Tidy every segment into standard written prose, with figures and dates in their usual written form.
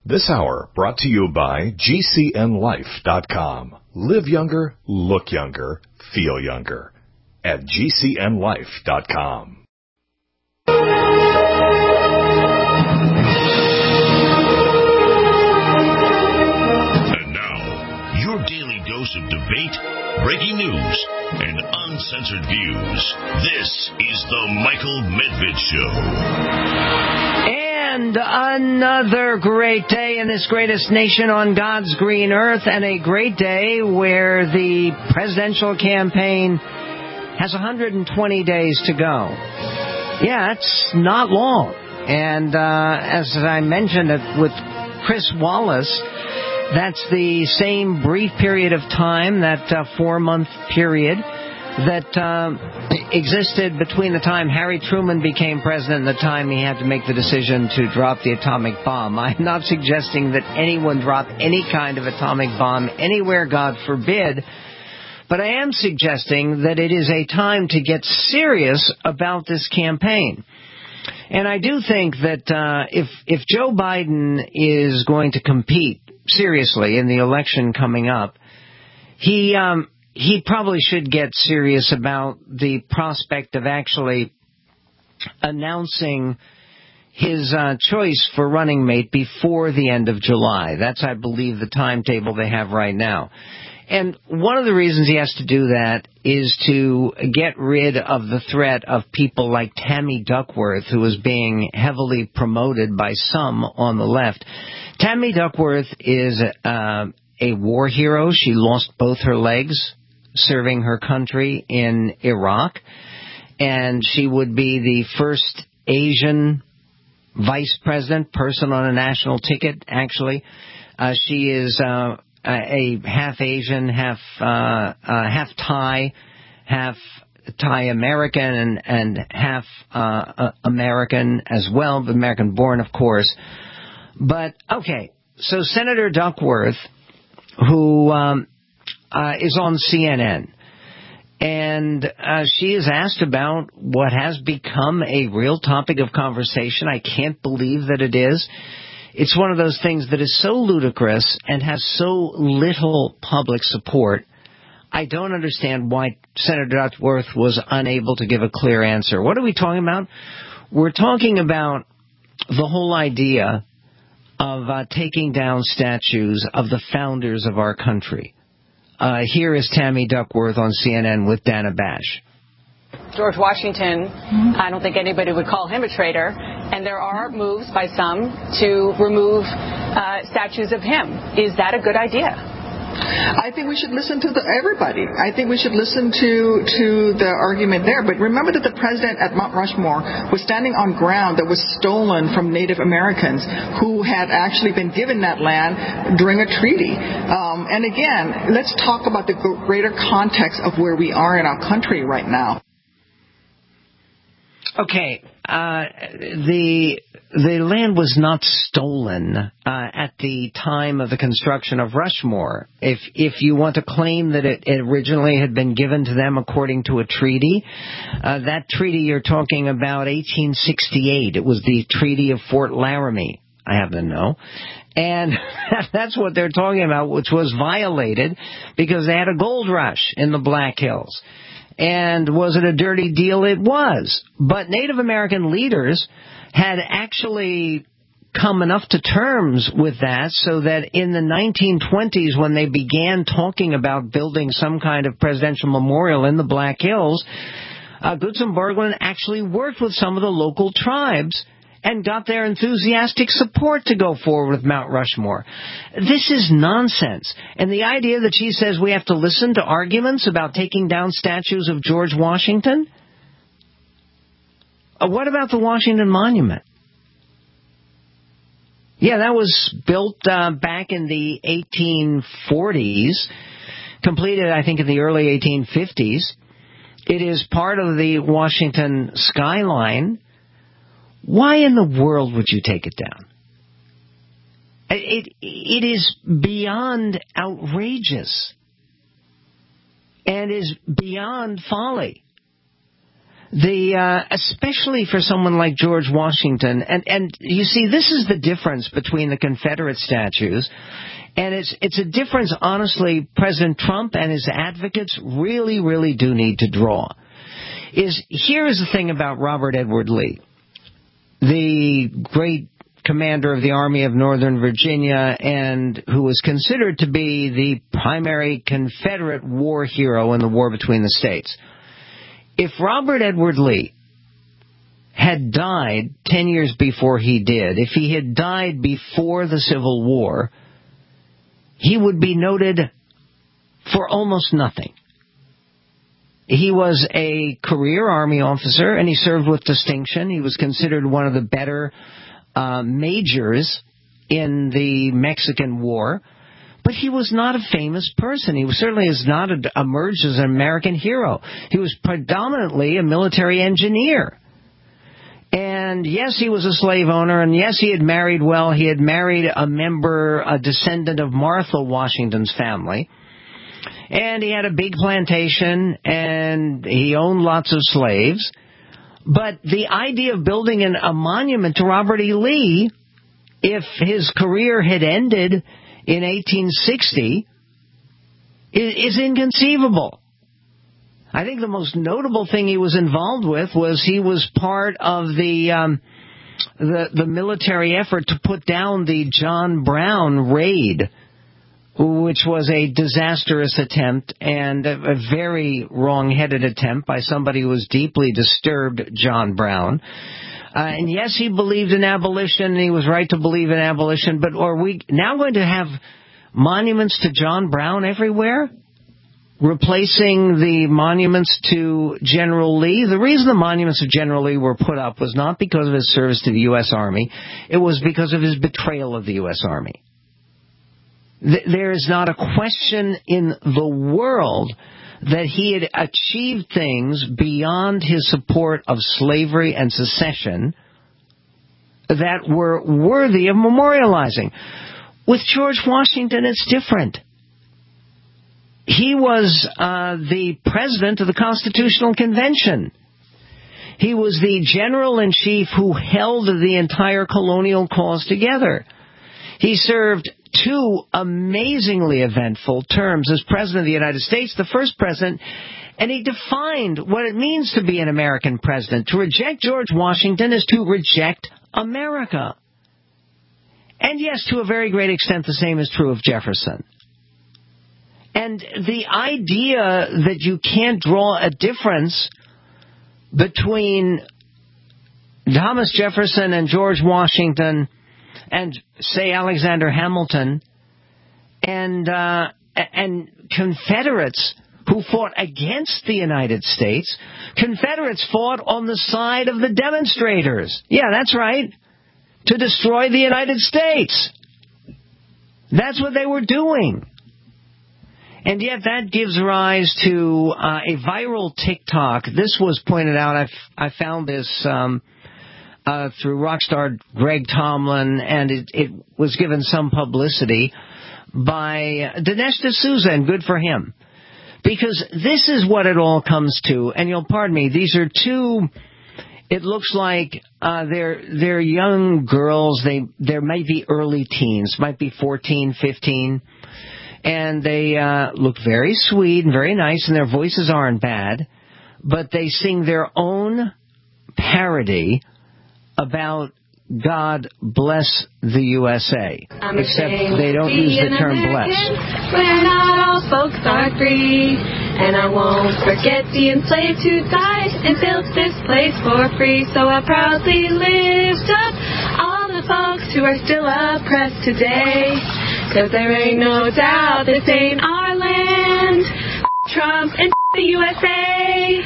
This hour brought to you by GCNLife.com. Live younger, look younger, feel younger. At GCNLife.com. And now, your daily dose of debate, breaking news, and uncensored views. This is the Michael Medved Show. And another great day in this greatest nation on God's green earth, and a great day where the presidential campaign has 120 days to go. Yeah, it's not long. And as I mentioned with Chris Wallace, that's the same brief period of time, that 4-month period, that existed between the time Harry Truman became president and the time he had to make the decision to drop the atomic bomb. I'm not suggesting that anyone drop any kind of atomic bomb anywhere, God forbid, but I am suggesting that it is a time to get serious about this campaign. And I do think that if Joe Biden is going to compete seriously in the election coming up, he probably should get serious about the prospect of actually announcing his choice for running mate before the end of July. That's, I believe, the timetable they have right now. And one of the reasons he has to do that is to get rid of the threat of people like Tammy Duckworth, who is being heavily promoted by some on the left. Tammy Duckworth is a war hero. She lost both her legs serving her country in Iraq, and she would be the first Asian vice president, person on a national ticket, actually. She is a half Asian, half Thai, half Thai American, and half American as well, but American born, of course. But, okay, so Senator Duckworth, who is on CNN, and she is asked about what has become a real topic of conversation. I can't believe that it is. It's one of those things that is so ludicrous and has so little public support. I don't understand why Senator Duckworth was unable to give a clear answer. What are we talking about? We're talking about the whole idea of taking down statues of the founders of our country. Here is Tammy Duckworth on CNN with Dana Bash. George Washington, I don't think anybody would call him a traitor, and there are moves by some to remove statues of him. Is that a good idea? I think we should listen to everybody. I think we should listen to the argument there. But remember that the president at Mount Rushmore was standing on ground that was stolen from Native Americans who had actually been given that land during a treaty. And again, let's talk about the greater context of where we are in our country right now. Okay, the land was not stolen at the time of the construction of Rushmore. If you want to claim that it originally had been given to them according to a treaty, that treaty you're talking about, 1868, it was the Treaty of Fort Laramie, I happen to know. And that's what they're talking about, which was violated because they had a gold rush in the Black Hills. And was it a dirty deal? It was. But Native American leaders had actually come enough to terms with that so that in the 1920s, when they began talking about building some kind of presidential memorial in the Black Hills, Gutzon Borglum actually worked with some of the local tribes and got their enthusiastic support to go forward with Mount Rushmore. This is nonsense. And the idea that she says we have to listen to arguments about taking down statues of George Washington? What about the Washington Monument? Yeah, that was built back in the 1840s, completed, I think, in the early 1850s. It is part of the Washington skyline. Why in the world would you take it down? It is beyond outrageous and is beyond folly. Especially for someone like George Washington, and you see, this is the difference between the Confederate statues, and it's a difference, honestly, President Trump and his advocates really, really do need to draw. Here is the thing about Robert Edward Lee, the great commander of the Army of Northern Virginia, and who was considered to be the primary Confederate war hero in the war between the states. If Robert Edward Lee had died 10 years before he did, if he had died before the Civil War, he would be noted for almost nothing. He was a career Army officer, and he served with distinction. He was considered one of the better majors in the Mexican War. But he was not a famous person. He certainly has not emerged as an American hero. He was predominantly a military engineer. And yes, he was a slave owner, and yes, he had married well. He had married a descendant of Martha Washington's family. And he had a big plantation, and he owned lots of slaves. But the idea of building a monument to Robert E. Lee, if his career had ended in 1860, is inconceivable. I think the most notable thing he was involved with was he was part of the military effort to put down the John Brown raid, which was a disastrous attempt and a very wrong-headed attempt by somebody who was deeply disturbed John Brown. And yes, he believed in abolition, and he was right to believe in abolition, but are we now going to have monuments to John Brown everywhere, replacing the monuments to General Lee? The reason the monuments to General Lee were put up was not because of his service to the U.S. Army. It was because of his betrayal of the U.S. Army. There is not a question in the world that he had achieved things beyond his support of slavery and secession that were worthy of memorializing. With George Washington, it's different. He was the president of the Constitutional Convention. He was the general-in-chief who held the entire colonial cause together. He served 2 amazingly eventful terms as President of the United States, the first president, and he defined what it means to be an American president. To reject George Washington is to reject America. And yes, to a very great extent, the same is true of Jefferson. And the idea that you can't draw a difference between Thomas Jefferson and George Washington and, say, Alexander Hamilton, and Confederates who fought against the United States. Confederates fought on the side of the demonstrators. Yeah, that's right. To destroy the United States. That's what they were doing. And yet that gives rise to a viral TikTok. This was pointed out. I found this through rockstar Greg Tomlin, and it was given some publicity by Dinesh D'Souza, and good for him. Because this is what it all comes to, and you'll pardon me, these are 2, it looks like they're young girls, they might be early teens, might be 14, 15, and they look very sweet and very nice, and their voices aren't bad, but they sing their own parody about God bless the USA, except they don't use the term bless. Where not all folks are free, and I won't forget the enslaved who died and built this place for free. So I proudly lift up all the folks who are still oppressed today, 'cause there ain't no doubt this ain't our land. Trump and the USA.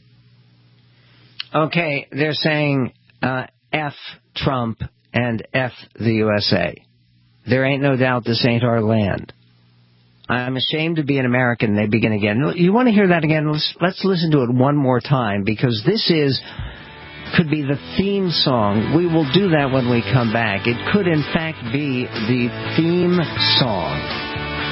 Okay, they're saying F Trump and F the USA. There ain't no doubt this ain't our land. I'm ashamed to be an American. They begin again. You want to hear that again? Let's listen to it one more time, because this could be the theme song. We will do that when we come back. It could, in fact, be the theme song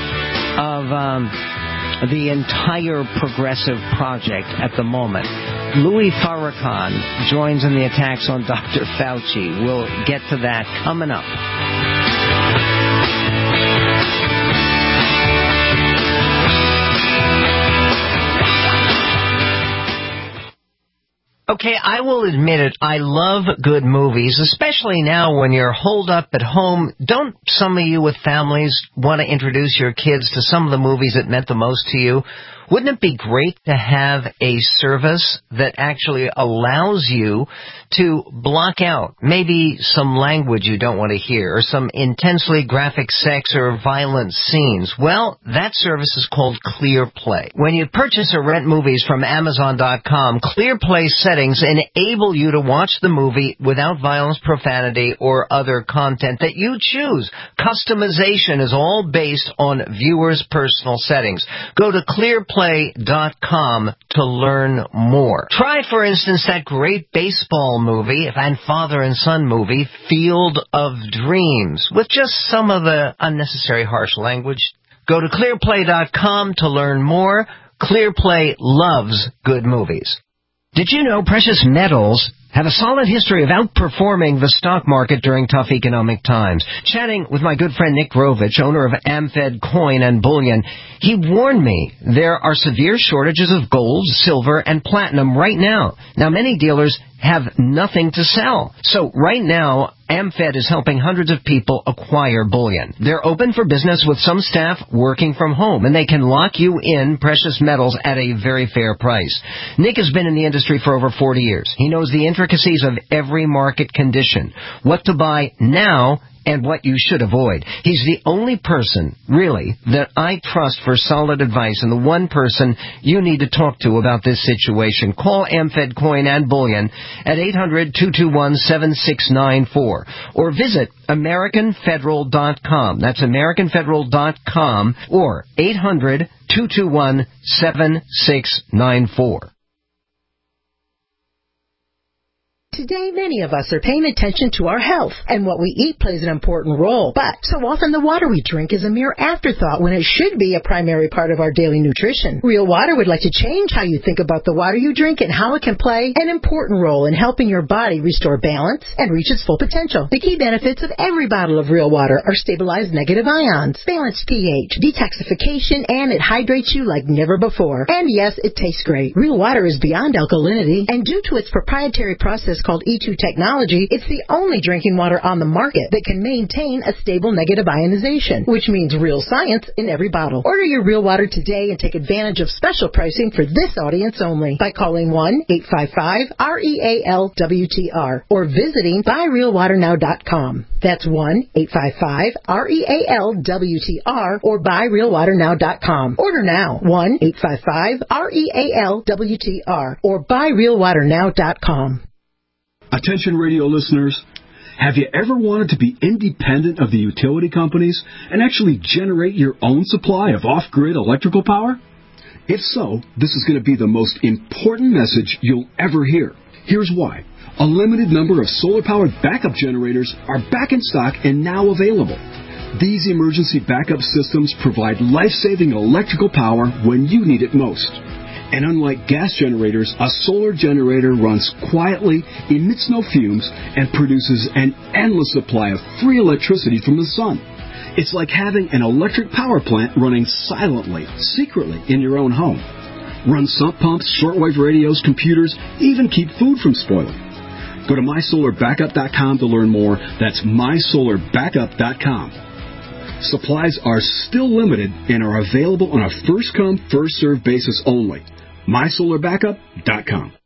of the entire progressive project at the moment. Louis Farrakhan joins in the attacks on Dr. Fauci. We'll get to that coming up. Okay, I will admit it, I love good movies, especially now when you're holed up at home. Don't some of you with families want to introduce your kids to some of the movies that meant the most to you? Wouldn't it be great to have a service that actually allows you to block out maybe some language you don't want to hear or some intensely graphic sex or violent scenes? Well, that service is called ClearPlay. When you purchase or rent movies from Amazon.com, ClearPlay settings enable you to watch the movie without violence, profanity, or other content that you choose. Customization is all based on viewers' personal settings. Go to ClearPlay.com to learn more. Try, for instance, that great baseball movie and father and son movie, Field of Dreams, with just some of the unnecessary harsh language. Go to ClearPlay.com to learn more. ClearPlay loves good movies. Did you know precious metals have a solid history of outperforming the stock market during tough economic times? Chatting with my good friend Nick Grovich, owner of AmFed Coin and Bullion, he warned me there are severe shortages of gold, silver, and platinum right now. Now, many dealers have nothing to sell. So right now, AmFed is helping hundreds of people acquire bullion. They're open for business with some staff working from home, and they can lock you in precious metals at a very fair price. Nick has been in the industry for over 40 years. He knows the intricacies of every market condition, what to buy now, and what you should avoid. He's the only person, really, that I trust for solid advice and the one person you need to talk to about this situation. Call AmFed Coin and Bullion at 800-221-7694 or visit AmericanFederal.com. That's AmericanFederal.com or 800-221-7694. Today, many of us are paying attention to our health, and what we eat plays an important role. But so often the water we drink is a mere afterthought when it should be a primary part of our daily nutrition. Real Water would like to change how you think about the water you drink and how it can play an important role in helping your body restore balance and reach its full potential. The key benefits of every bottle of Real Water are stabilized negative ions, balanced pH, detoxification, and it hydrates you like never before. And yes, it tastes great. Real Water is beyond alkalinity, and due to its proprietary process called E2 technology, it's the only drinking water on the market that can maintain a stable negative ionization, which means real science in every bottle. Order your Real Water today and take advantage of special pricing for this audience only by calling 1-855-REAL-WTR or visiting buyrealwaternow.com. That's 1-855-REAL-WTR or buyrealwaternow.com. Order now. 1-855-REAL-WTR or buyrealwaternow.com. Attention radio listeners, have you ever wanted to be independent of the utility companies and actually generate your own supply of off-grid electrical power? If so, this is going to be the most important message you'll ever hear. Here's why. A limited number of solar-powered backup generators are back in stock and now available. These emergency backup systems provide life-saving electrical power when you need it most. And unlike gas generators, a solar generator runs quietly, emits no fumes, and produces an endless supply of free electricity from the sun. It's like having an electric power plant running silently, secretly in your own home. Run sump pumps, shortwave radios, computers, even keep food from spoiling. Go to mysolarbackup.com to learn more. That's mysolarbackup.com. Supplies are still limited and are available on a first-come, first-served basis only. mysolarbackup.com.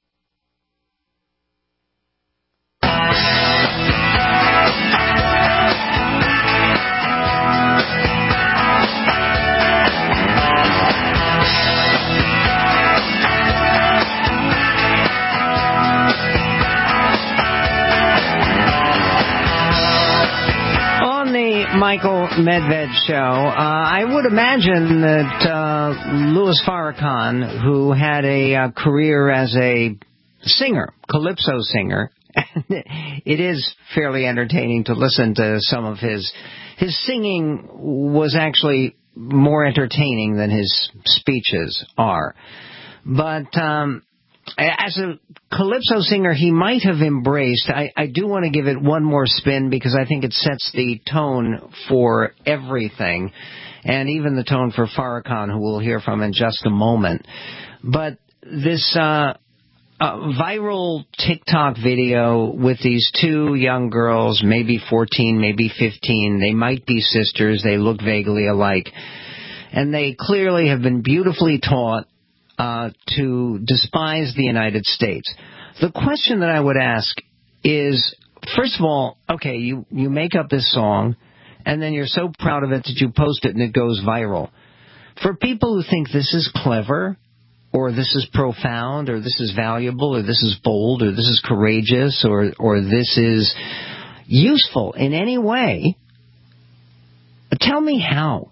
Michael Medved show, I would imagine that Louis Farrakhan, who had a career as a singer, calypso singer, and it is fairly entertaining to listen to some of his singing was actually more entertaining than his speeches are. But as a calypso singer, he might have embraced. I do want to give it one more spin because I think it sets the tone for everything, and even the tone for Farrakhan, who we'll hear from in just a moment. But this viral TikTok video with these two young girls, maybe 14, maybe 15, they might be sisters, they look vaguely alike, and they clearly have been beautifully taught to despise the United States. The question that I would ask is, first of all, okay, you make up this song, and then you're so proud of it that you post it and it goes viral. For people who think this is clever, or this is profound, or this is valuable, or this is bold, or this is courageous, or this is useful in any way, tell me how.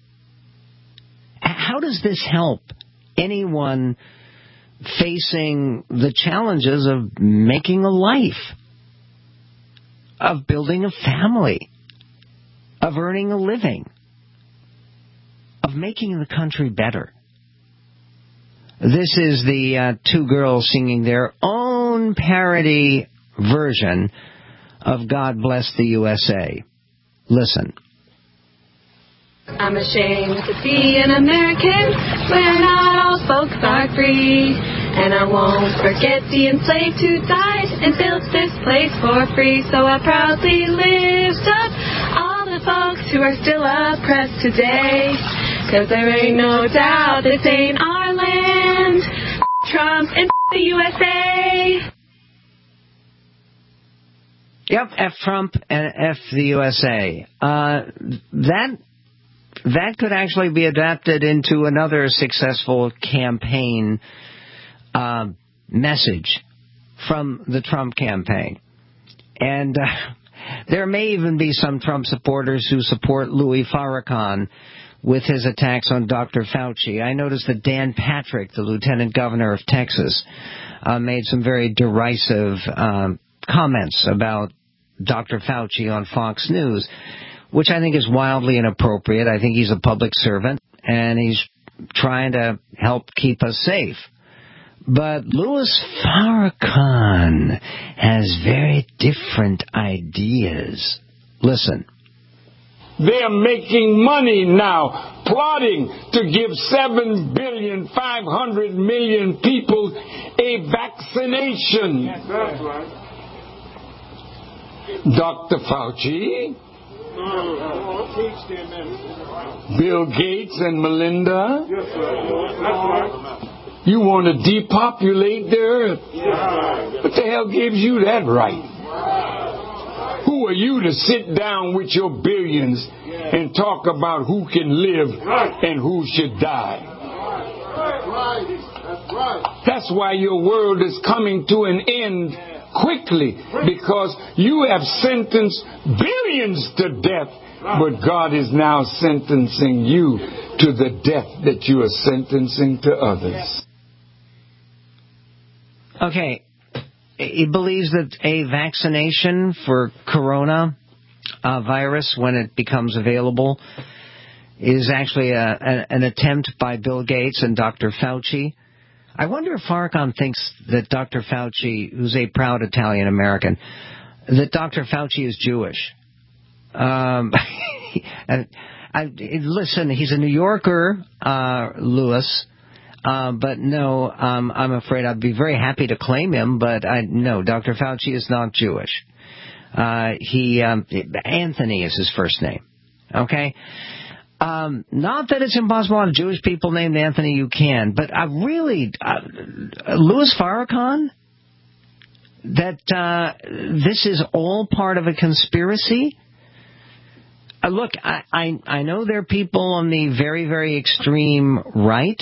How does this help anyone facing the challenges of making a life, of building a family, of earning a living, of making the country better? This is the two girls singing their own parody version of God Bless the USA. Listen. I'm ashamed to be an American where not all folks are free. And I won't forget the enslaved who died and built this place for free. So I proudly lift up all the folks who are still oppressed today. 'Cause there ain't no doubt this ain't our land. Trump and the USA. Yep, F Trump and F the USA. That could actually be adapted into another successful campaign message from the Trump campaign. And there may even be some Trump supporters who support Louis Farrakhan with his attacks on Dr. Fauci. I noticed that Dan Patrick, the lieutenant governor of Texas, made some very derisive comments about Dr. Fauci on Fox News, which I think is wildly inappropriate. I think he's a public servant, and he's trying to help keep us safe. But Louis Farrakhan has very different ideas. Listen. They're making money now, plotting to give 7,500,000,000 people a vaccination. Yes, that's right. Dr. Fauci, Bill Gates and Melinda, yes, that's right. You want to depopulate the earth. What the hell gives you that right? Who are you to sit down with your billions and talk about who can live and who should die? That's why your world is coming to an end quickly, because you have sentenced billions to death, but God is now sentencing you to the death that you are sentencing to others. Okay. He believes that a vaccination for corona virus, when it becomes available, is actually an attempt by Bill Gates and Dr. Fauci. I wonder if Farrakhan thinks that Dr. Fauci, who's a proud Italian American, that Dr. Fauci is Jewish. Listen, he's a New Yorker, Louis. But no, I'm afraid I'd be very happy to claim him, but no, Dr. Fauci is not Jewish. Anthony is his first name. Okay? Not that it's impossible to have Jewish people named Anthony, you can, but Louis Farrakhan, that this is all part of a conspiracy? Look, I know there are people on the very, very extreme right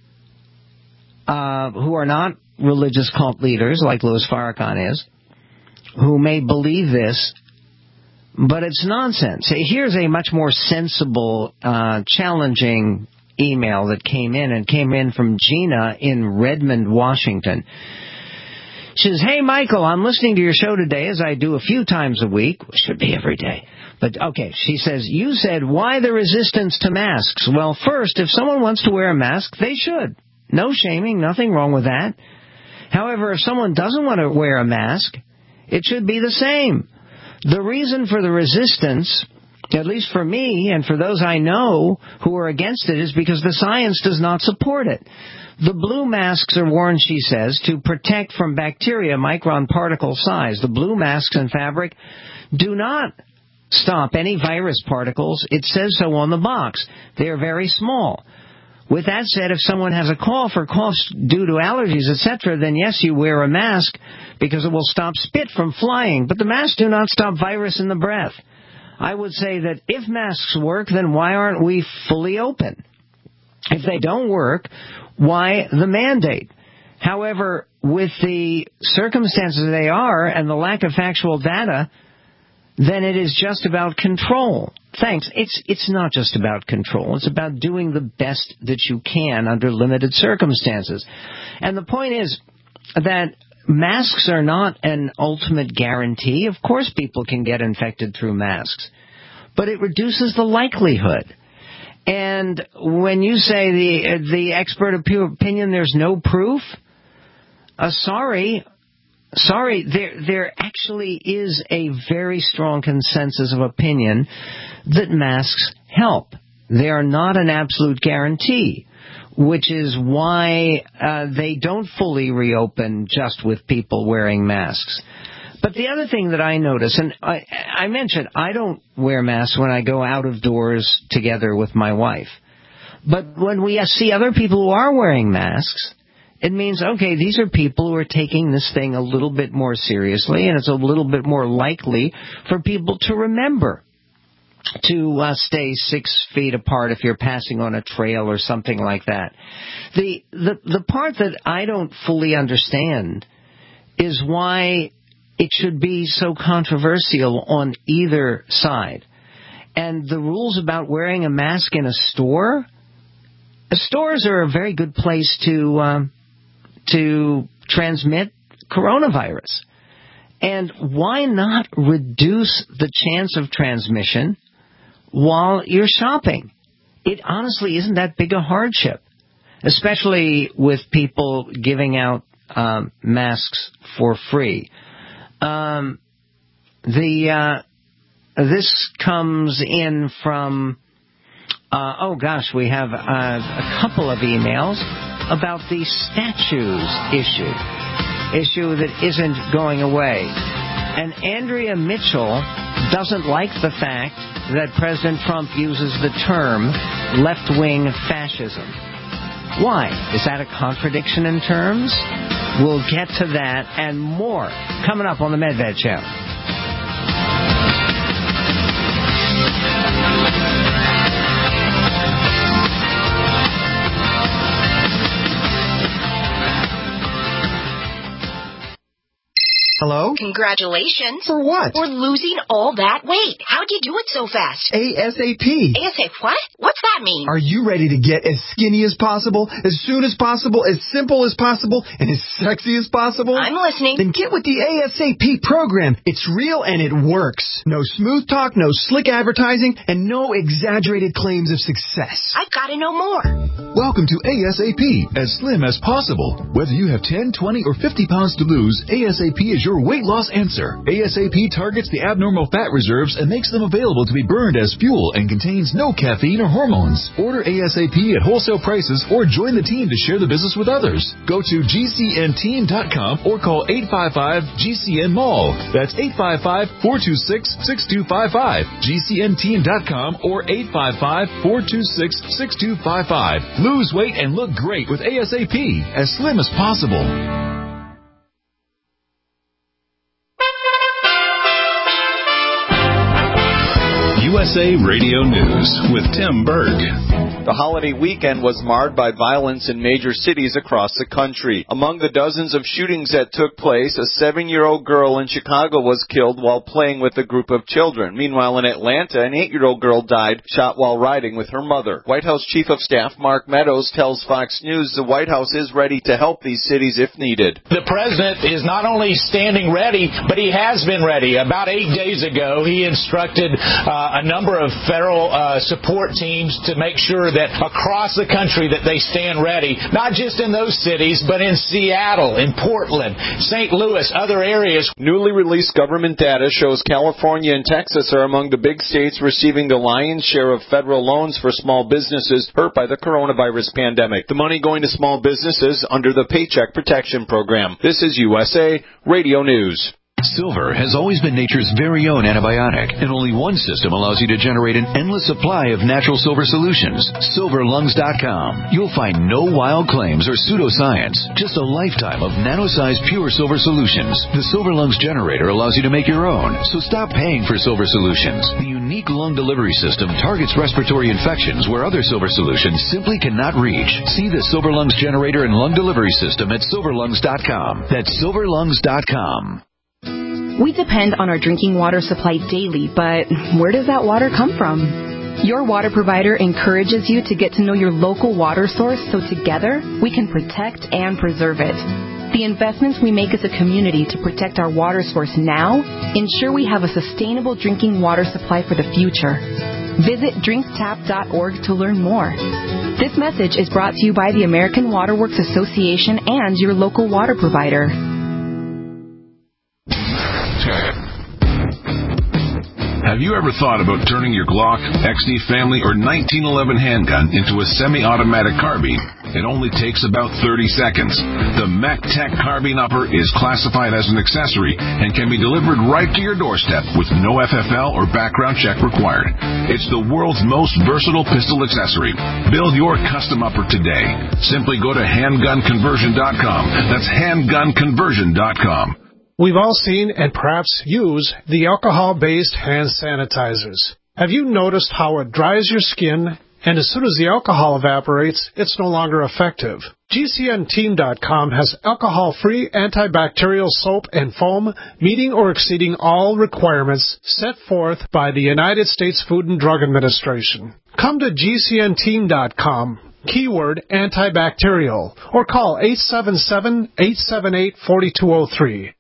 who are not religious cult leaders like Louis Farrakhan is, who may believe this, but it's nonsense. Here's a much more sensible, challenging email that came in from Gina in Redmond, Washington. She says, "Hey, Michael, I'm listening to your show today, as I do a few times a week." Which should be every day. But, okay, she says, "You said, why the resistance to masks? Well, first, if someone wants to wear a mask, they should. No shaming, nothing wrong with that. However, if someone doesn't want to wear a mask, it should be the same. The reason for the resistance, at least for me and for those I know who are against it, is because the science does not support it. The blue masks are worn, she says, to protect from bacteria micron particle size. The blue masks and fabric do not stop any virus particles. It says so on the box. They are very small. With that said, if someone has a cough or coughs due to allergies, etc., then yes, you wear a mask because it will stop spit from flying. But the masks do not stop virus in the breath. I would say that if masks work, then why aren't we fully open? If they don't work, why the mandate? However, with the circumstances they are and the lack of factual data, then it is just about control. Thanks. It's not just about control. It's about doing the best that you can under limited circumstances. And the point is that masks are not an ultimate guarantee. Of course people can get infected through masks. But it reduces the likelihood. And when you say the expert opinion, there's no proof, sorry, there actually is a very strong consensus of opinion that masks help. They are not an absolute guarantee, which is why they don't fully reopen just with people wearing masks. But the other thing that I notice, and I mentioned, I don't wear masks when I go out of doors together with my wife. But when we see other people who are wearing masks, it means, okay, these are people who are taking this thing a little bit more seriously, and it's a little bit more likely for people to remember to stay 6 feet apart if you're passing on a trail or something like that. The part that I don't fully understand is why it should be so controversial on either side. And the rules about wearing a mask in a store, stores are a very good place to transmit coronavirus. And why not reduce the chance of transmission while you're shopping? It honestly isn't that big a hardship, especially with people giving out masks for free. This comes in from, we have a couple of emails about the statues issue that isn't going away. And Andrea Mitchell doesn't like the fact that President Trump uses the term left-wing fascism. Why? Is that a contradiction in terms? We'll get to that and more coming up on the Medved Show. Hello? Congratulations. For what? For losing all that weight. How'd you do it so fast? ASAP. ASAP what? What's that mean? Are you ready to get as skinny as possible, as soon as possible, as simple as possible, and as sexy as possible? I'm listening. Then get with the ASAP program. It's real and it works. No smooth talk, no slick advertising, and no exaggerated claims of success. I've got to know more. Welcome to ASAP, as slim as possible. Whether you have 10, 20, or 50 pounds to lose, ASAP is your weight loss answer. ASAP targets the abnormal fat reserves and makes them available to be burned as fuel and contains no caffeine or hormones. Order ASAP at wholesale prices or join the team to share the business with others. Go to GCNteam.com or call 855-GCN-MALL. That's 855-426-6255. GCNteam.com or 855-426-6255. Lose weight and look great with ASAP, as slim as possible. USA Radio News with Tim Berg. The holiday weekend was marred by violence in major cities across the country. Among the dozens of shootings that took place, a 7-year-old girl in Chicago was killed while playing with a group of children. Meanwhile, in Atlanta, an 8-year-old girl died, shot while riding with her mother. White House Chief of Staff Mark Meadows tells Fox News the White House is ready to help these cities if needed. The president is not only standing ready, but he has been ready. About 8 days ago, he instructed a number number of federal support teams to make sure that across the country that they stand ready, not just in those cities, but in Seattle, in Portland, St. Louis, other areas. Newly released government data shows California and Texas are among the big states receiving the lion's share of federal loans for small businesses hurt by the coronavirus pandemic. The money going to small businesses under the Paycheck Protection Program. This is USA Radio News. Silver has always been nature's very own antibiotic, and only one system allows you to generate an endless supply of natural silver solutions. SilverLungs.com. You'll find no wild claims or pseudoscience, just a lifetime of nano-sized pure silver solutions. The Silver Lungs generator allows you to make your own, so stop paying for silver solutions. The unique lung delivery system targets respiratory infections where other silver solutions simply cannot reach. See the Silver Lungs generator and lung delivery system at SilverLungs.com. That's SilverLungs.com. We depend on our drinking water supply daily, but where does that water come from? Your water provider encourages you to get to know your local water source so together we can protect and preserve it. The investments we make as a community to protect our water source now ensure we have a sustainable drinking water supply for the future. Visit drinktap.org to learn more. This message is brought to you by the American Water Works Association and your local water provider. Have you ever thought about turning your Glock, XD Family, or 1911 handgun into a semi-automatic carbine? It only takes about 30 seconds. The MacTech Carbine Upper is classified as an accessory and can be delivered right to your doorstep with no FFL or background check required. It's the world's most versatile pistol accessory. Build your custom upper today. Simply go to handgunconversion.com. That's handgunconversion.com. We've all seen and perhaps use the alcohol-based hand sanitizers. Have you noticed how it dries your skin, and as soon as the alcohol evaporates, it's no longer effective? GCNteam.com has alcohol-free antibacterial soap and foam meeting or exceeding all requirements set forth by the United States Food and Drug Administration. Come to GCNteam.com. Keyword antibacterial, or call 877-878-4203.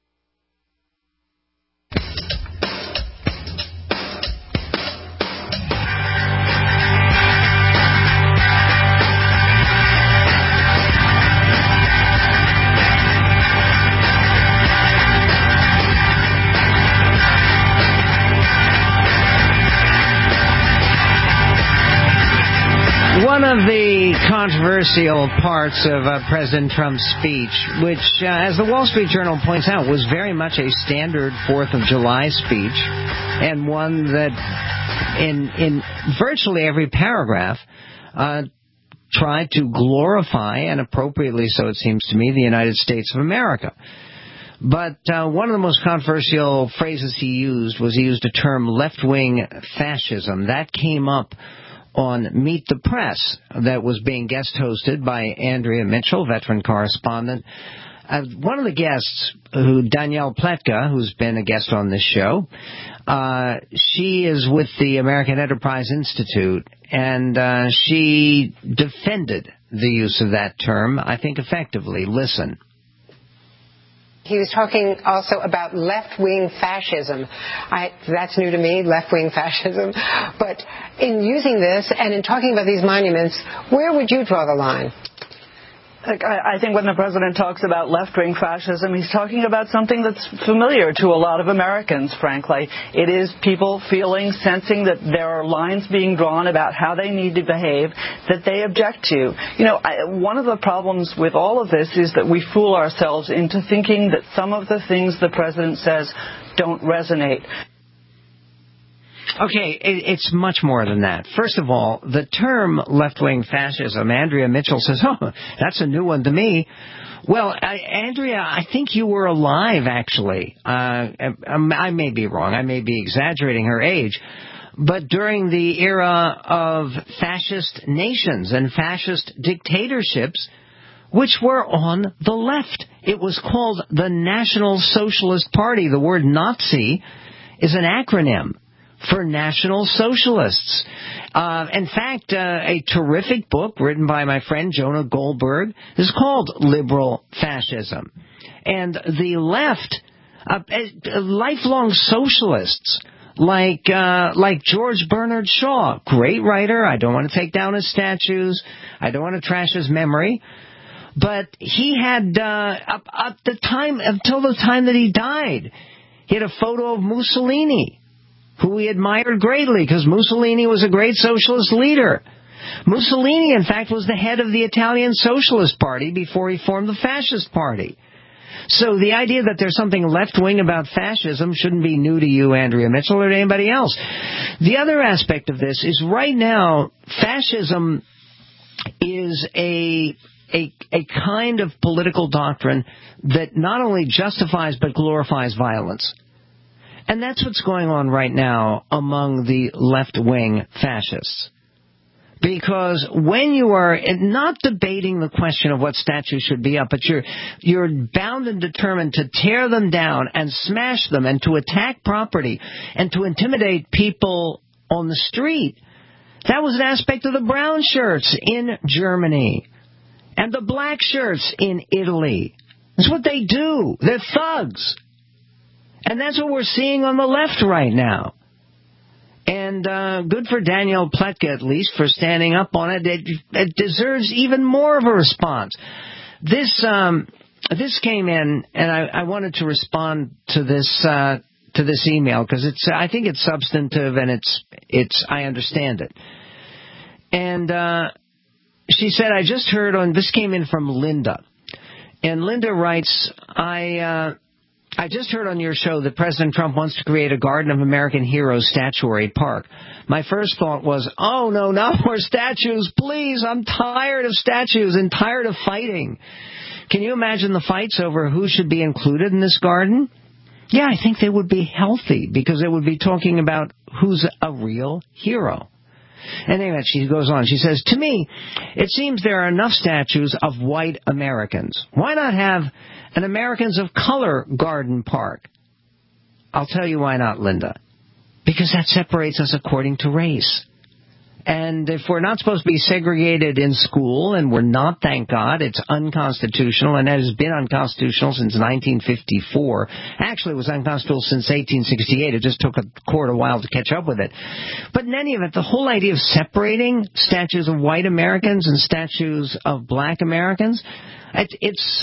One of the controversial parts of President Trump's speech, which, as the Wall Street Journal points out, was very much a standard 4th of July speech, and one that in virtually every paragraph tried to glorify, and appropriately so it seems to me, the United States of America. But one of the most controversial phrases he used the term left-wing fascism. That came up on Meet the Press that was being guest hosted by Andrea Mitchell, veteran correspondent. One of the guests, Danielle Pletka, who's been a guest on this show, she is with the American Enterprise Institute, and she defended the use of that term, I think effectively. Listen. He was talking also about left-wing fascism. That's new to me, left-wing fascism. But in using this and in talking about these monuments, where would you draw the line? I think when the president talks about left-wing fascism, he's talking about something that's familiar to a lot of Americans, frankly. It is people sensing that there are lines being drawn about how they need to behave that they object to. One of the problems with all of this is that we fool ourselves into thinking that some of the things the president says don't resonate. Okay, it's much more than that. First of all, the term left-wing fascism, Andrea Mitchell says, that's a new one to me. Well, Andrea, I think you were alive, actually. I may be wrong. I may be exaggerating her age. But during the era of fascist nations and fascist dictatorships, which were on the left, it was called the National Socialist Party. The word Nazi is an acronym for National Socialists. In fact, a terrific book written by my friend Jonah Goldberg is called Liberal Fascism. And the left, lifelong socialists, like George Bernard Shaw, great writer. I don't want to take down his statues. I don't want to trash his memory. But he had, up the time, until the time that he died, he had a photo of Mussolini, who he admired greatly, because Mussolini was a great socialist leader. Mussolini, in fact, was the head of the Italian Socialist Party before he formed the Fascist Party. So the idea that there's something left-wing about fascism shouldn't be new to you, Andrea Mitchell, or to anybody else. The other aspect of this is right now, fascism is a kind of political doctrine that not only justifies but glorifies violence. And that's what's going on right now among the left-wing fascists. Because when you are not debating the question of what statues should be up, but you're bound and determined to tear them down and smash them and to attack property and to intimidate people on the street, that was an aspect of the brown shirts in Germany and the black shirts in Italy. That's what they do. They're thugs. And that's what we're seeing on the left right now. And good for Danielle Pletka, at least, for standing up on it. It deserves even more of a response. This came in, and I wanted to respond to this email because I think it's substantive and it's I understand it. And she said, I just heard on this came in from Linda, and Linda writes, I just heard on your show that President Trump wants to create a Garden of American Heroes statuary park. My first thought was, oh, no, not more statues, please. I'm tired of statues and tired of fighting. Can you imagine the fights over who should be included in this garden? Yeah, I think they would be healthy because it would be talking about who's a real hero. And anyway, she goes on. She says, to me, it seems there are enough statues of white Americans. Why not have an Americans of Color garden park? I'll tell you why not, Linda. Because that separates us according to race. And if we're not supposed to be segregated in school, and we're not, thank God, it's unconstitutional, and that has been unconstitutional since 1954. Actually, it was unconstitutional since 1868. It just took a court a while to catch up with it. But in any event, the whole idea of separating statues of white Americans and statues of black Americans, it's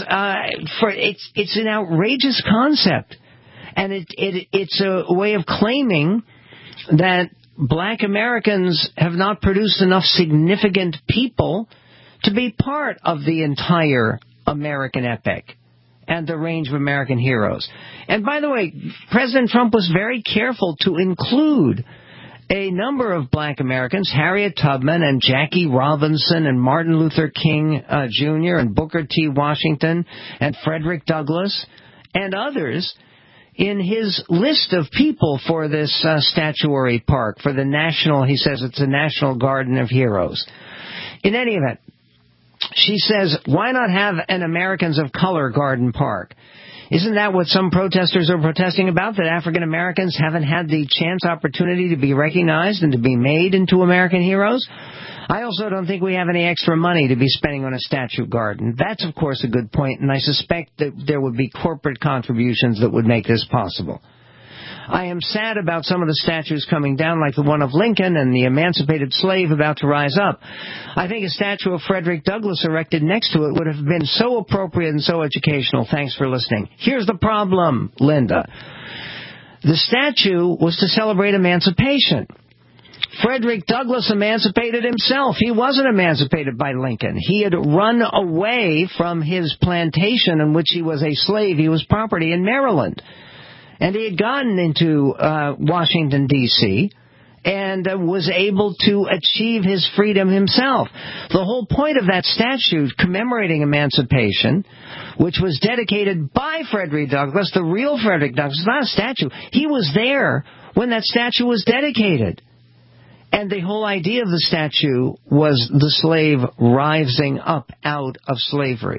an outrageous concept. And it's a way of claiming that black Americans have not produced enough significant people to be part of the entire American epic and the range of American heroes. And by the way, President Trump was very careful to include a number of black Americans, Harriet Tubman and Jackie Robinson and Martin Luther King Jr. and Booker T. Washington and Frederick Douglass and others in his list of people for this statuary park, for the national, he says it's a National Garden of Heroes. In any event, she says, why not have an Americans of Color garden park? Isn't that what some protesters are protesting about, that African Americans haven't had the chance opportunity to be recognized and to be made into American heroes? I also don't think we have any extra money to be spending on a statue garden. That's, of course, a good point, and I suspect that there would be corporate contributions that would make this possible. I am sad about some of the statues coming down, like the one of Lincoln and the emancipated slave about to rise up. I think a statue of Frederick Douglass erected next to it would have been so appropriate and so educational. Thanks for listening. Here's the problem, Linda. The statue was to celebrate emancipation. Frederick Douglass emancipated himself. He wasn't emancipated by Lincoln. He had run away from his plantation in which he was a slave. He was property in Maryland. And he had gotten into Washington, D.C., and was able to achieve his freedom himself. The whole point of that statue commemorating emancipation, which was dedicated by Frederick Douglass, the real Frederick Douglass, not a statue. He was there when that statue was dedicated. And the whole idea of the statue was the slave rising up out of slavery.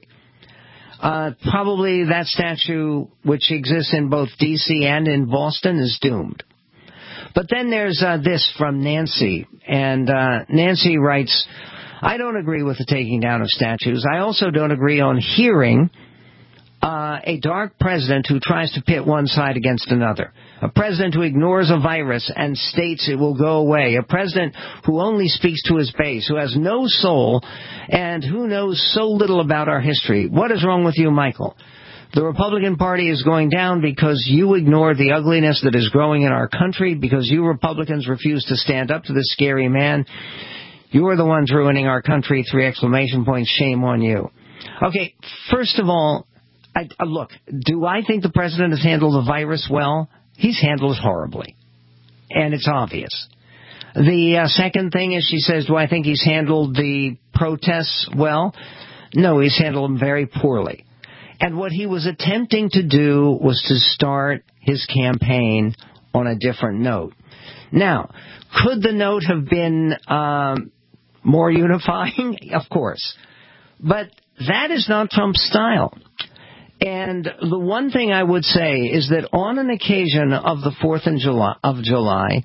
Probably that statue, which exists in both D.C. and in Boston, is doomed. But then there's this from Nancy. And Nancy writes, I don't agree with the taking down of statues. I also don't agree on hearing a dark president who tries to pit one side against another. A president who ignores a virus and states it will go away. A president who only speaks to his base, who has no soul, and who knows so little about our history. What is wrong with you, Michael? The Republican Party is going down because you ignore the ugliness that is growing in our country, because you Republicans refuse to stand up to this scary man. You are the ones ruining our country. 3 exclamation points. Shame on you. Okay, first of all, look, do I think the president has handled the virus well? He's handled it horribly. And it's obvious. The second thing is, she says, do I think he's handled the protests well? No, he's handled them very poorly. And what he was attempting to do was to start his campaign on a different note. Now, could the note have been more unifying? Of course. But that is not Trump's style. And the one thing I would say is that on an occasion of the 4th of July,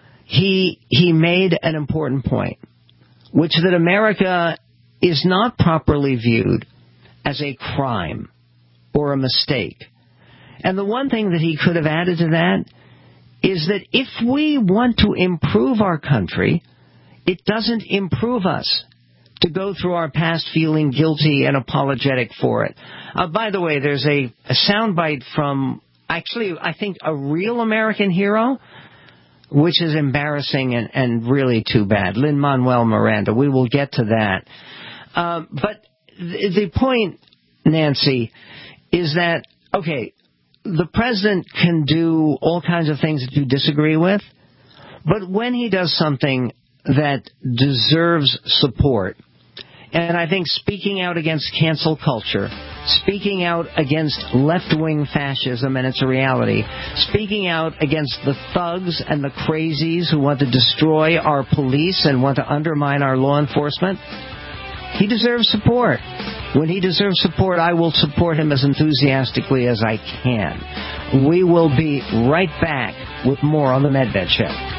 he made an important point, which that America is not properly viewed as a crime or a mistake. And the one thing that he could have added to that is that if we want to improve our country, it doesn't improve us to go through our past feeling guilty and apologetic for it. By the way, there's a soundbite from, actually, I think, a real American hero, which is embarrassing and really too bad. Lin-Manuel Miranda. We will get to that. But the point, Nancy, is that, okay, the president can do all kinds of things that you disagree with, but when he does something that deserves support, and I think speaking out against cancel culture, speaking out against left-wing fascism, and it's a reality, speaking out against the thugs and the crazies who want to destroy our police and want to undermine our law enforcement, he deserves support. When he deserves support, I will support him as enthusiastically as I can. We will be right back with more on the Medved Show.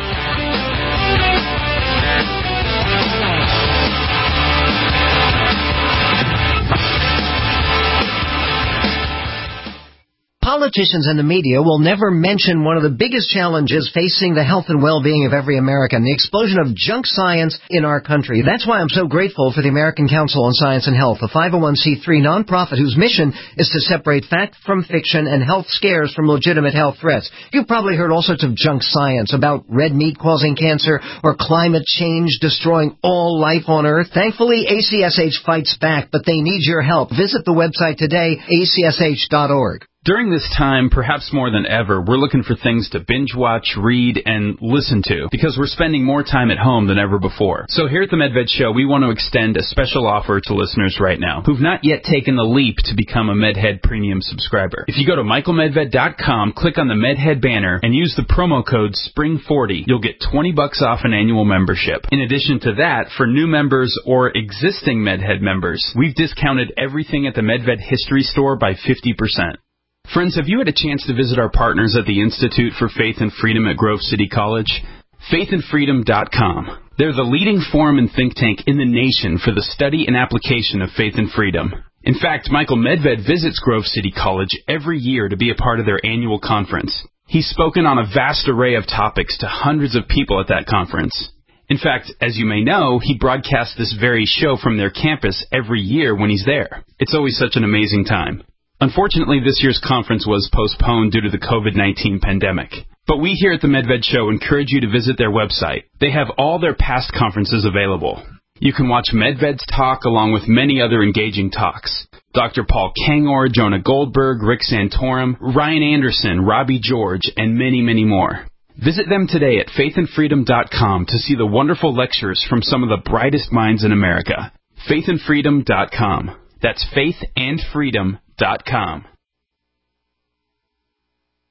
Politicians and the media will never mention one of the biggest challenges facing the health and well-being of every American, the explosion of junk science in our country. That's why I'm so grateful for the American Council on Science and Health, a 501c3 nonprofit whose mission is to separate fact from fiction and health scares from legitimate health threats. You've probably heard all sorts of junk science about red meat causing cancer or climate change destroying all life on Earth. Thankfully, ACSH fights back, but they need your help. Visit the website today, acsh.org. During this time, perhaps more than ever, we're looking for things to binge watch, read, and listen to, because we're spending more time at home than ever before. So here at the Medved Show, we want to extend a special offer to listeners right now who've not yet taken the leap to become a MedHead Premium subscriber. If you go to michaelmedved.com, click on the MedHead banner, and use the promo code SPRING40, you'll get $20 off an annual membership. In addition to that, for new members or existing MedHead members, we've discounted everything at the Medved History Store by 50%. Friends, have you had a chance to visit our partners at the Institute for Faith and Freedom at Grove City College? faithandfreedom.com. They're the leading forum and think tank in the nation for the study and application of faith and freedom. In fact, Michael Medved visits Grove City College every year to be a part of their annual conference. He's spoken on a vast array of topics to hundreds of people at that conference. In fact, as you may know, he broadcasts this very show from their campus every year when he's there. It's always such an amazing time. Unfortunately, this year's conference was postponed due to the COVID-19 pandemic. But we here at the Medved Show encourage you to visit their website. They have all their past conferences available. You can watch Medved's talk along with many other engaging talks. Dr. Paul Kangor, Jonah Goldberg, Rick Santorum, Ryan Anderson, Robbie George, and many, many more. Visit them today at faithandfreedom.com to see the wonderful lectures from some of the brightest minds in America. faithandfreedom.com. That's faithandfreedom.com.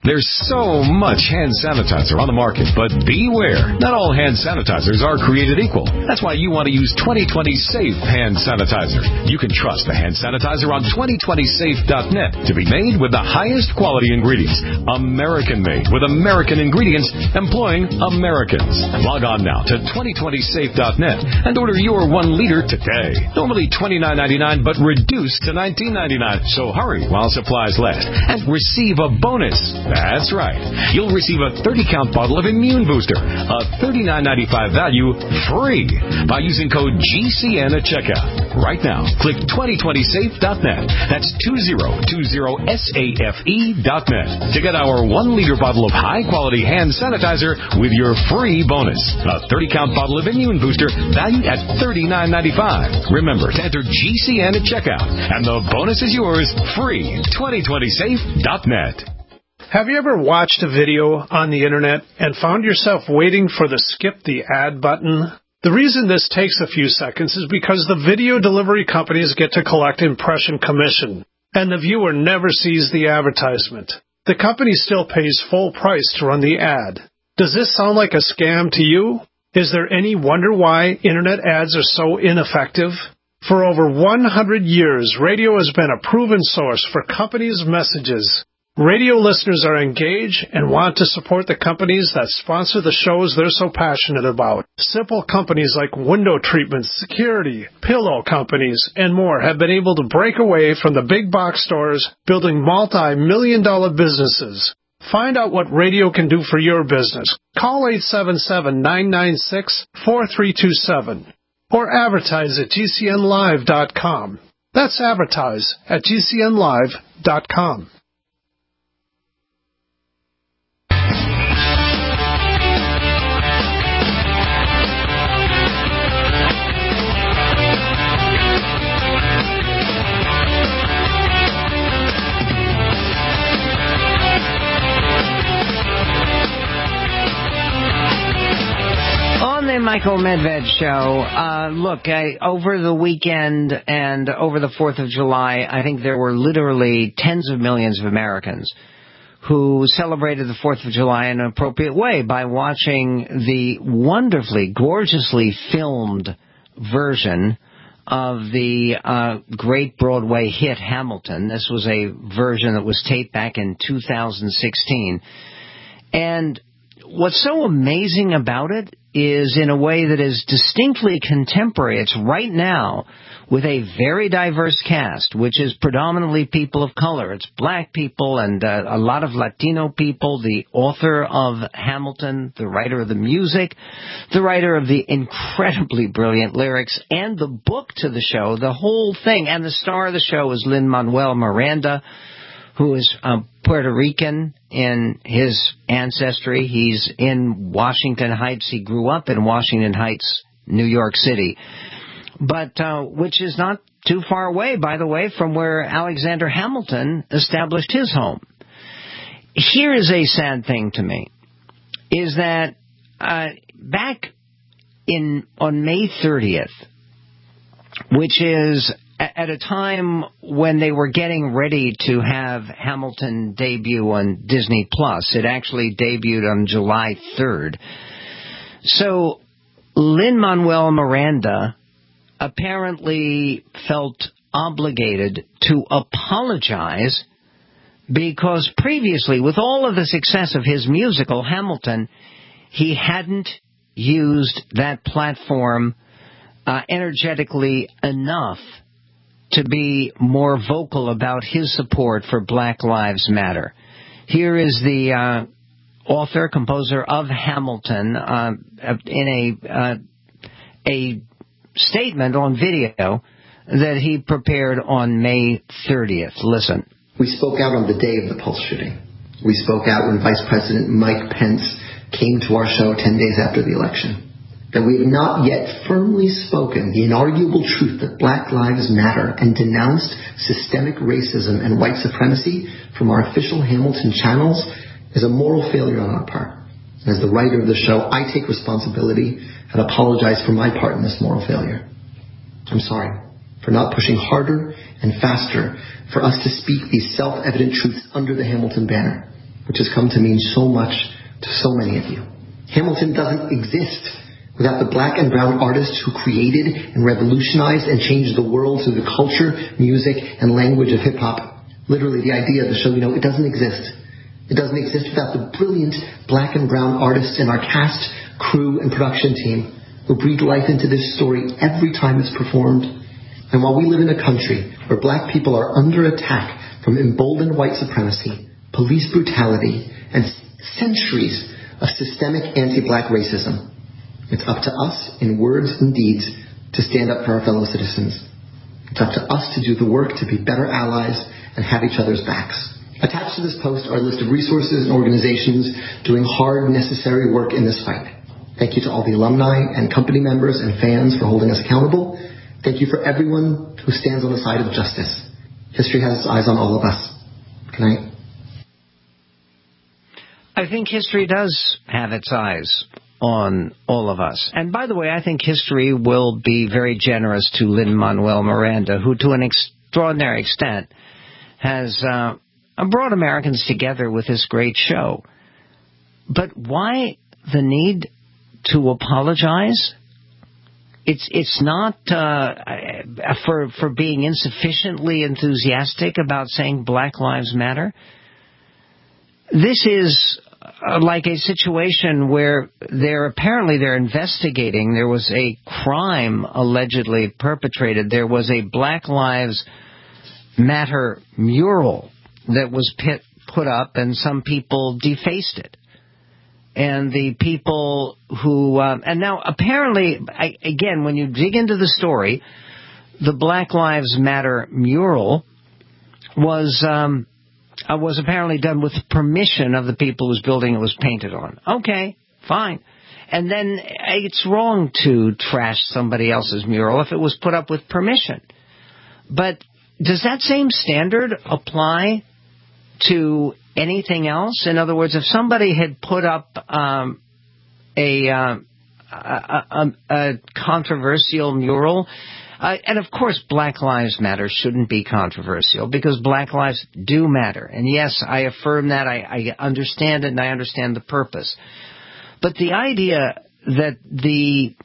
There's so much hand sanitizer on the market, but beware. Not all hand sanitizers are created equal. That's why you want to use 2020 Safe Hand Sanitizer. You can trust the hand sanitizer on 2020safe.net to be made with the highest quality ingredients. American-made with American ingredients employing Americans. Log on now to 2020safe.net and order your 1 liter today. Normally $29.99, but reduced to $19.99. So hurry while supplies last and receive a bonus. That's right. You'll receive a 30-count bottle of Immune Booster, a $39.95 value, free by using code GCN at checkout. Right now, click 2020safe.net. That's 2020safe.net to get our 1 liter bottle of high-quality hand sanitizer with your free bonus. A 30-count bottle of Immune Booster valued at $39.95. Remember to enter GCN at checkout, and the bonus is yours free. 2020safe.net. Have you ever watched a video on the internet and found yourself waiting for the skip the ad button? The reason this takes a few seconds is because the video delivery companies get to collect impression commission, and the viewer never sees the advertisement. The company still pays full price to run the ad. Does this sound like a scam to you? Is there any wonder why internet ads are so ineffective? For over 100 years, radio has been a proven source for companies' messages. Radio listeners are engaged and want to support the companies that sponsor the shows they're so passionate about. Simple companies like window treatments, security, pillow companies, and more have been able to break away from the big box stores, building multi-million-dollar businesses. Find out what radio can do for your business. Call 877-996-4327 or advertise at GCNlive.com. That's advertise at GCNlive.com. The Michael Medved Show. Look, over the weekend and over the 4th of July, I think there were literally tens of millions of Americans who celebrated the 4th of July in an appropriate way by watching the wonderfully, gorgeously filmed version of the great Broadway hit Hamilton. This was a version that was taped back in 2016. And what's so amazing about it is in a way that is distinctly contemporary. It's right now with a very diverse cast, which is predominantly people of color. It's black people and a lot of Latino people, the author of Hamilton, the writer of the music, the writer of the incredibly brilliant lyrics, and the book to the show, the whole thing. And the star of the show is Lin-Manuel Miranda, who is Puerto Rican in his ancestry. He's in Washington Heights. He grew up in Washington Heights, New York City, but which is not too far away, by the way, from where Alexander Hamilton established his home. Here is a sad thing to me, is that back on May 30th, which is at a time when they were getting ready to have Hamilton debut on Disney Plus. It actually debuted on July 3rd. So Lin-Manuel Miranda apparently felt obligated to apologize because previously, with all of the success of his musical Hamilton, he hadn't used that platform energetically enough to be more vocal about his support for Black Lives Matter. Here is the author, composer of Hamilton in a statement on video that he prepared on May 30th. Listen. We spoke out on the day of the Pulse shooting. We spoke out when Vice President Mike Pence came to our show 10 days after the election. That we have not yet firmly spoken the inarguable truth that Black Lives Matter and denounced systemic racism and white supremacy from our official Hamilton channels is a moral failure on our part. As the writer of the show, I take responsibility and apologize for my part in this moral failure. I'm sorry for not pushing harder and faster for us to speak these self-evident truths under the Hamilton banner. which has come to mean so much to so many of you. Hamilton doesn't exist without the black and brown artists who created and revolutionized and changed the world through the culture, music, and language of hip-hop. Literally, the idea of the show, it doesn't exist. It doesn't exist without the brilliant black and brown artists in our cast, crew, and production team who breathe life into this story every time it's performed. And while we live in a country where black people are under attack from emboldened white supremacy, police brutality, and centuries of systemic anti-black racism, it's up to us in words and deeds to stand up for our fellow citizens. It's up to us to do the work to be better allies and have each other's backs. Attached to this post are a list of resources and organizations doing hard, necessary work in this fight. Thank you to all the alumni and company members and fans for holding us accountable. Thank you for everyone who stands on the side of justice. History has its eyes on all of us. Good night. I think history does have its eyes on all of us. And by the way, I think history will be very generous to Lin-Manuel Miranda, who to an extraordinary extent has brought Americans together with this great show. But why the need to apologize? It's not for being insufficiently enthusiastic about saying Black Lives Matter. This is like a situation where they're investigating. There was a crime allegedly perpetrated. There was a Black Lives Matter mural that was put up, and some people defaced it. And the people who... and now, apparently, again, when you dig into the story, the Black Lives Matter mural was apparently done with permission of the people whose building it was painted on. Okay, fine. And then it's wrong to trash somebody else's mural if it was put up with permission. But does that same standard apply to anything else? In other words, if somebody had put up a controversial mural, and of course Black Lives Matter shouldn't be controversial because Black lives do matter. And yes, I affirm that. I understand it, and I understand the purpose. But the idea that the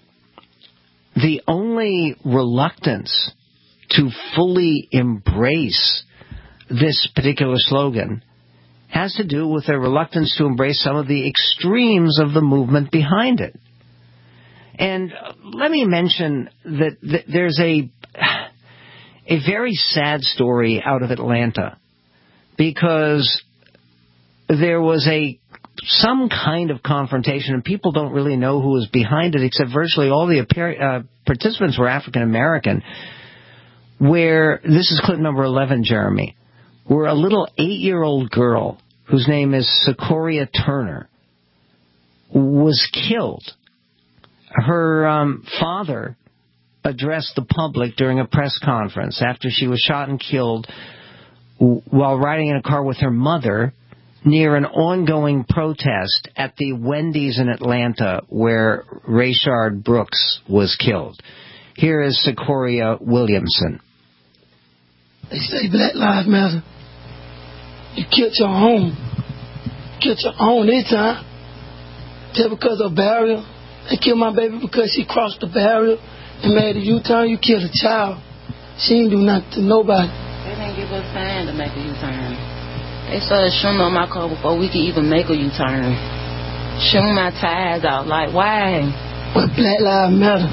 only reluctance to fully embrace this particular slogan has to do with a reluctance to embrace some of the extremes of the movement behind it. And let me mention that there's a very sad story out of Atlanta, because there was some kind of confrontation, and people don't really know who was behind it, except virtually all the participants were African American, where, this is clip number 11, Jeremy, where a little 8-year-old girl, whose name is Secoria Turner, was killed. Her father addressed the public during a press conference after she was shot and killed while riding in a car with her mother near an ongoing protest at the Wendy's in Atlanta where Rayshard Brooks was killed. Here is Secoria Williamson. They say Black Lives Matter. You killed your own. Killed your own this time. Just because of a barrier. They killed my baby because she crossed the barrier and made a U-turn. You killed a child. She didn't do nothing to nobody. They didn't give us time to make a U-turn. They started shooting on my car before we could even make a U-turn. Shooting my tires out. Like, why? But Black Lives Matter.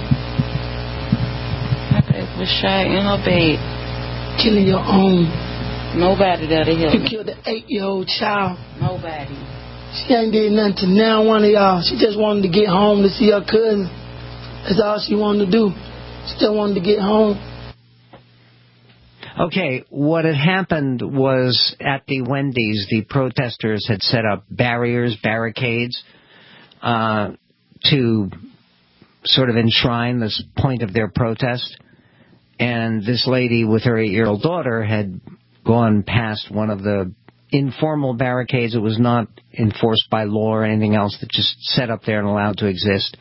My baby was shot in her bed. Killing your own. Nobody there to help. You killed an 8-year-old child. Nobody. She ain't did nothing to now one of y'all. She just wanted to get home to see her cousin. That's all she wanted to do. She just wanted to get home. Okay, what had happened was at the Wendy's, the protesters had set up barricades, to sort of enshrine this point of their protest. And this lady with her 8-year-old daughter had gone past one of the informal barricades. It was not enforced by law or anything else, that just set up there and allowed to exist.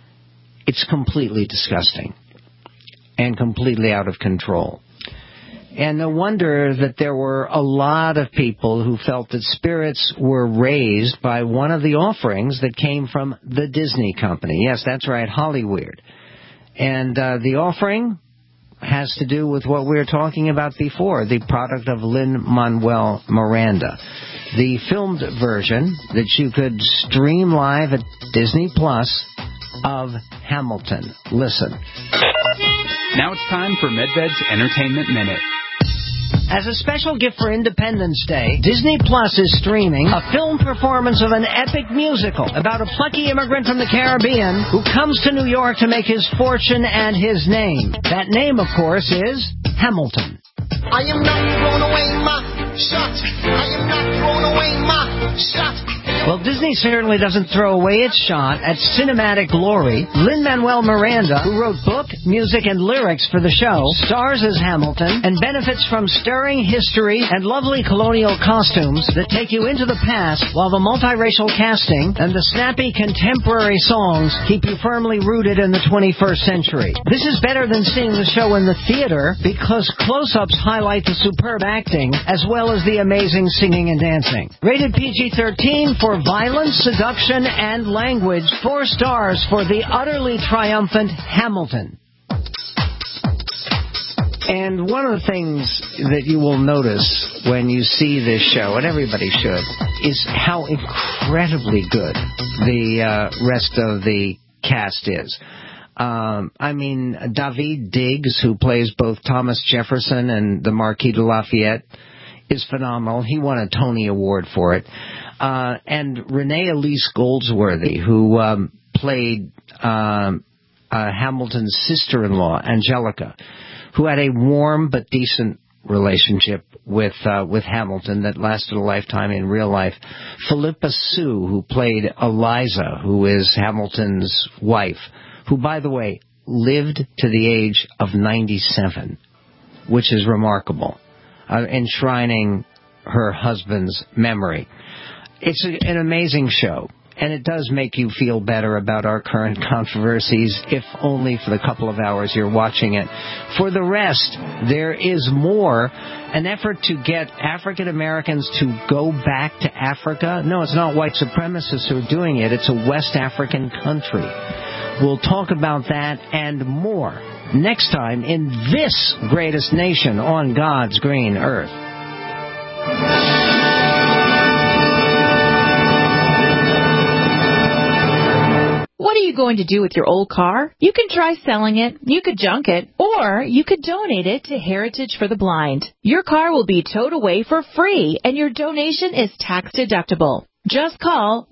It's completely disgusting and completely out of control. And no wonder that there were a lot of people who felt that spirits were raised by one of the offerings that came from the Disney company. Yes, that's right, Hollyweird. And the offering has to do with what we were talking about before, the product of Lin-Manuel Miranda. The filmed version that you could stream live at Disney Plus of Hamilton. Listen. Now it's time for Medved's Entertainment Minute. As a special gift for Independence Day, Disney Plus is streaming a film performance of an epic musical about a plucky immigrant from the Caribbean who comes to New York to make his fortune and his name. That name, of course, is Hamilton. I am not throwing away my shot. I am not throwing away my shot. Well, Disney certainly doesn't throw away its shot at cinematic glory. Lin-Manuel Miranda, who wrote book, music, and lyrics for the show, stars as Hamilton and benefits from stirring history and lovely colonial costumes that take you into the past, while the multiracial casting and the snappy contemporary songs keep you firmly rooted in the 21st century. This is better than seeing the show in the theater because close-ups highlight the superb acting as well as the amazing singing and dancing. Rated PG-13 for violence, seduction, and language. 4 stars for the utterly triumphant Hamilton. And one of the things that you will notice when you see this show, and everybody should, is how incredibly good the rest of the cast is. David Diggs, who plays both Thomas Jefferson and the Marquis de Lafayette, is phenomenal. He won a Tony Award for it. And Renee Elise Goldsworthy, who played Hamilton's sister-in-law, Angelica, who had a warm but decent relationship with Hamilton that lasted a lifetime in real life. Philippa Sue, who played Eliza, who is Hamilton's wife, who, by the way, lived to the age of 97, which is remarkable, enshrining her husband's memory. It's an amazing show, and it does make you feel better about our current controversies, if only for the couple of hours you're watching it. For the rest, there is more. An effort to get African Americans to go back to Africa. No, it's not white supremacists who are doing it. It's a West African country. We'll talk about that and more next time in this greatest nation on God's green earth. What are you going to do with your old car? You can try selling it, you could junk it, or you could donate it to Heritage for the Blind. Your car will be towed away for free, and your donation is tax deductible. Just call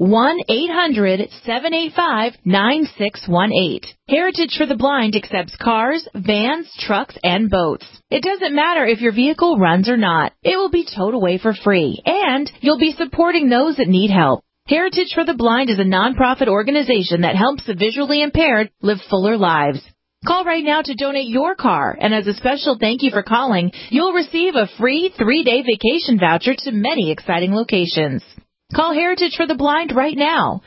1-800-785-9618. Heritage for the Blind accepts cars, vans, trucks, and boats. It doesn't matter if your vehicle runs or not. It will be towed away for free, and you'll be supporting those that need help. Heritage for the Blind is a nonprofit organization that helps the visually impaired live fuller lives. Call right now to donate your car, and as a special thank you for calling, you'll receive a free 3-day vacation voucher to many exciting locations. Call Heritage for the Blind right now,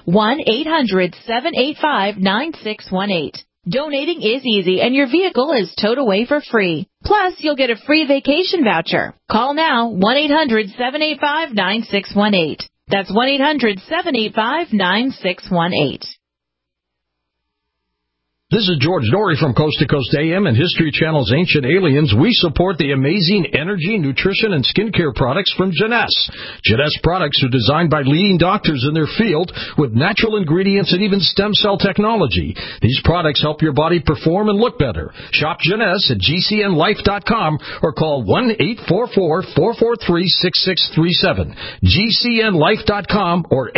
1-800-785-9618. Donating is easy, and your vehicle is towed away for free. Plus, you'll get a free vacation voucher. Call now, 1-800-785-9618. That's 1-800-785-9618. This is George Dory from Coast to Coast AM and History Channel's Ancient Aliens. We support the amazing energy, nutrition, and skincare products from Jeunesse. Jeunesse products are designed by leading doctors in their field with natural ingredients and even stem cell technology. These products help your body perform and look better. Shop Jeunesse at GCNlife.com or call 1-844-443-6637. GCNlife.com or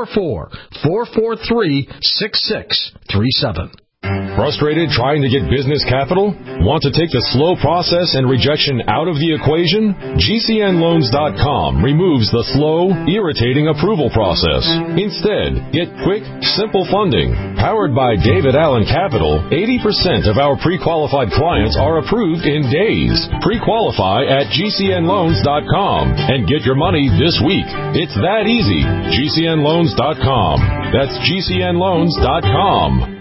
844-443-6637. Frustrated trying to get business capital? Want to take the slow process and rejection out of the equation? GCNloans.com removes the slow, irritating approval process. Instead, get quick, simple funding. Powered by David Allen Capital, 80% of our pre-qualified clients are approved in days. Pre-qualify at GCNloans.com and get your money this week. It's that easy. GCNloans.com. That's GCNloans.com.